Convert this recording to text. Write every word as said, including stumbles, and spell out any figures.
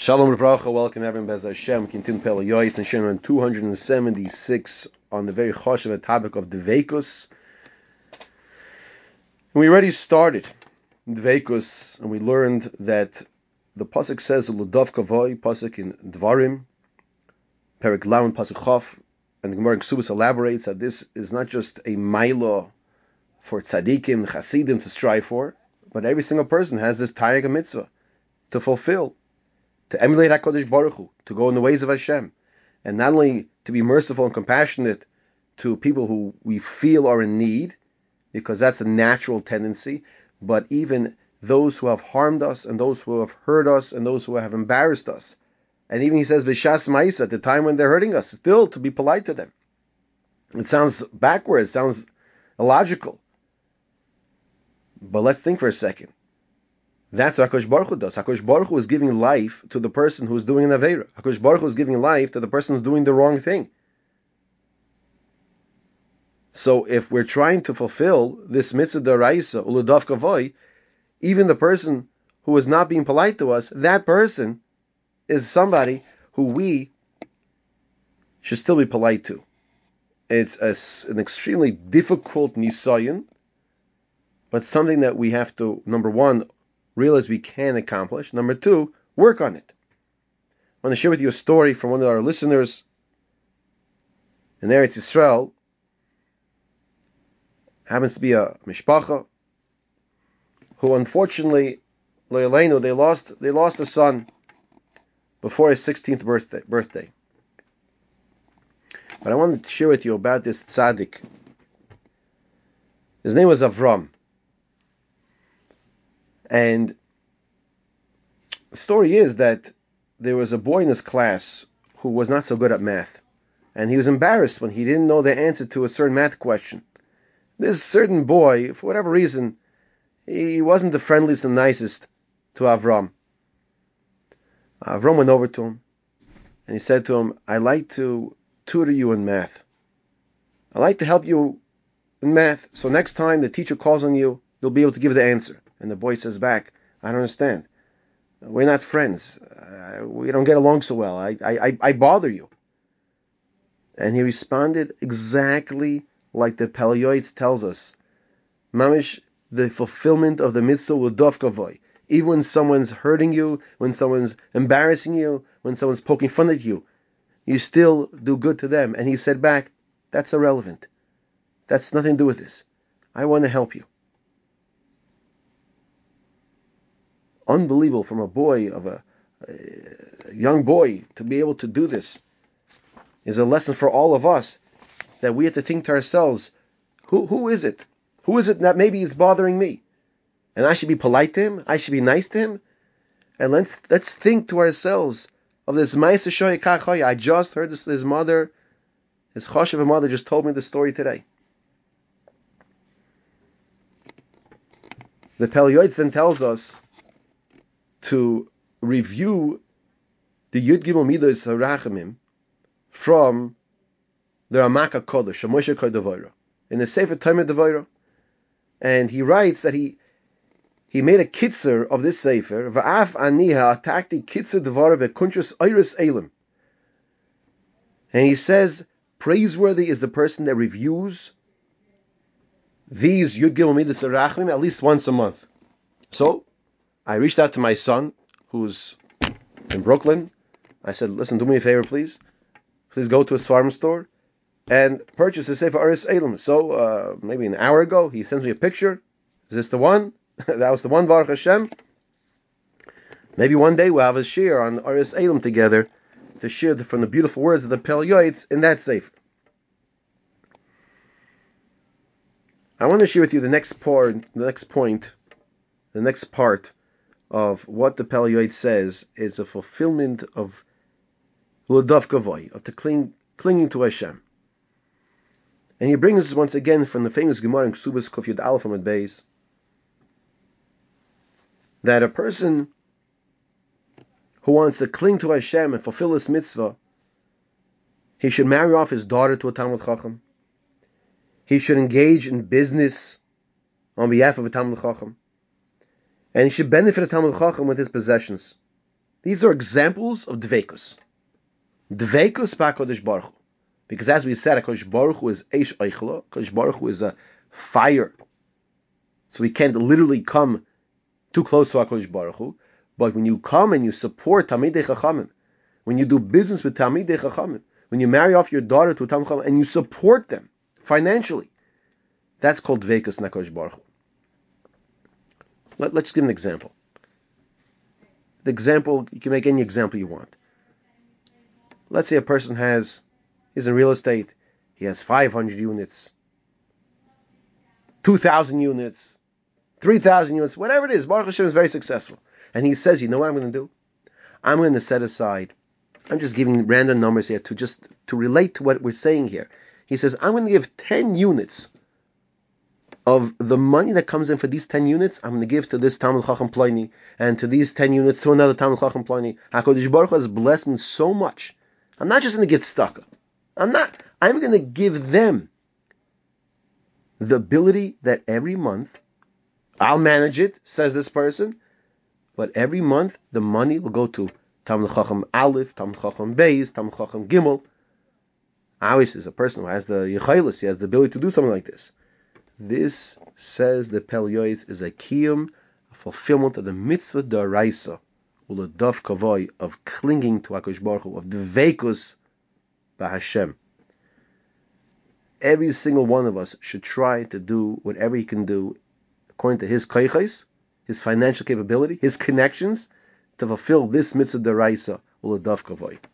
Shalom Uvracha, welcome everyone. Bez Hashem, Kintin Pel Yoitz, and Shem two hundred seventy-six on the very choshev topic of Dveikus. And we already started Dveikus, and we learned that the pasuk says Ludov Kavoi, pasuk in Dvarim, Perek Lavan, pasuk Chof, and the Gemara in Ksubas elaborates that this is not just a maila for tzaddikim, chasidim to strive for, but every single person has this tayag mitzvah to fulfill, to emulate HaKadosh Baruch Hu, to go in the ways of Hashem, and not only to be merciful and compassionate to people who we feel are in need, because that's a natural tendency, but even those who have harmed us, and those who have hurt us, and those who have embarrassed us. And even he says, B'shas Ma'isa, at the time when they're hurting us, still to be polite to them. It sounds backwards, sounds illogical. But let's think for a second. That's what HaKadosh Baruch Hu does. HaKadosh Baruch Hu is giving life to the person who's doing an Aveira. HaKadosh Baruch Hu is giving life to the person who's doing the wrong thing. So if we're trying to fulfill this mitzvah d'oraisa, Uladav Kavoi, even the person who is not being polite to us, that person is somebody who we should still be polite to. It's a, an extremely difficult nisayon, but something that we have to, number one, realize we can accomplish. Number two, work on it. I want to share with you a story from one of our listeners in Eretz Yisrael. Happens to be a mishpacha who, unfortunately, lo yaleinu, they lost they lost a son before his sixteenth birthday. Birthday. But I wanted to share with you about this tzaddik. His name was Avram. And the story is that there was a boy in his class who was not so good at math. And he was embarrassed when he didn't know the answer to a certain math question. This certain boy, for whatever reason, he wasn't the friendliest and nicest to Avram. Avram went over to him and he said to him, I'd like to tutor you in math. I'd like to help you in math, so next time the teacher calls on you, you'll be able to give the answer. And the boy says back, I don't understand. We're not friends. Uh, we don't get along so well. I, I, I bother you. And he responded exactly like the Pel Yoitz tells us. Mamish, the fulfillment of the mitzvah Ludov Kavoi. Even when someone's hurting you, when someone's embarrassing you, when someone's poking fun at you, you still do good to them. And he said back, that's irrelevant. That's nothing to do with this. I want to help you. Unbelievable from a boy, of a, a young boy, to be able to do this is a lesson for all of us, that we have to think to ourselves, who who is it? Who is it that maybe is bothering me? And I should be polite to him? I should be nice to him? And let's let's think to ourselves of this Ma'aseh Shoy Kachoy. I just heard this, his mother, his choshev mother just told me the story today. The Pel Yoitz then tells us to review the Yud Gimel Midos HaRachamim from the Ramak HaKodesh, Moshe Kodavora, in the Sefer Tomer Devora. And he writes that he he made a kitzer of this Sefer, Va'af Aniha Atakti Kitzer Devora Ve'kuntrus Iris Elim. And he says, praiseworthy is the person that reviews these Yud Gimel Midos HaRachamim at least once a month. So, I reached out to my son, who's in Brooklyn. I said, listen, do me a favor, please. Please go to a farm store and purchase a Sefer Aris Elim. So, uh, maybe an hour ago, he sends me a picture. Is this the one? That was the one, Baruch Hashem. Maybe one day we'll have a share on Aris Elim together to share the, from the beautiful words of the Pel Yoitz in that Sefer. I want to share with you the next part, the next point, the next part of what the Pel Yoitz says is a fulfillment of Ludov Kavoi, of the cling, clinging to Hashem. And he brings us once again from the famous Gemara in Ksubas Kuf Yud Aleph Amud Beis, that a person who wants to cling to Hashem and fulfill his mitzvah, he should marry off his daughter to a Talmud Chacham. He should engage in business on behalf of a Talmud Chacham. And he should benefit a Talmud Chacham with his possessions. These are examples of dveikus. Dveikus b'HaKadosh Baruch Hu. Because as we said, HaKadosh Baruch Hu is Eish Eichla. HaKadosh Baruch Hu is a fire. So we can't literally come too close to HaKadosh Baruch Hu. But when you come and you support Talmidei Chachamim, when you do business with Talmidei Chachamim, when you marry off your daughter to a Talmid Chacham and you support them financially, that's called Dveikus in HaKadosh Baruch Hu. Let, let's give an example. The example, you can make any example you want. Let's say a person has, he's in real estate, he has five hundred units, two thousand units, three thousand units, whatever it is. Baruch Hashem is very successful. And he says, you know what I'm going to do? I'm going to set aside, I'm just giving random numbers here to just to relate to what we're saying here. He says, I'm going to give ten units of the money that comes in for these ten units, I'm going to give to this Talmid Chacham Pliny, and to these ten units to another Talmid Chacham Pliny. HaKadosh Baruch Hu has blessed me so much. I'm not just going to give tzedakah. I'm not. I'm going to give them the ability that every month, I'll manage it, says this person, but every month the money will go to Talmid Chacham Aleph, Talmid Chacham Beis, Talmid Chacham Gimel. Always is a person who has the Yechilis, he has the ability to do something like this. This, says the Pel Yoetz, is a kiyum, a fulfillment of the mitzvah d'oraisa, uladov kavoi, of clinging to HaKadosh Baruch Hu, of dveikus b'Hashem. Every single one of us should try to do whatever he can do according to his koiches, his financial capability, his connections, to fulfill this mitzvah d'oraisa, uladov kavoi.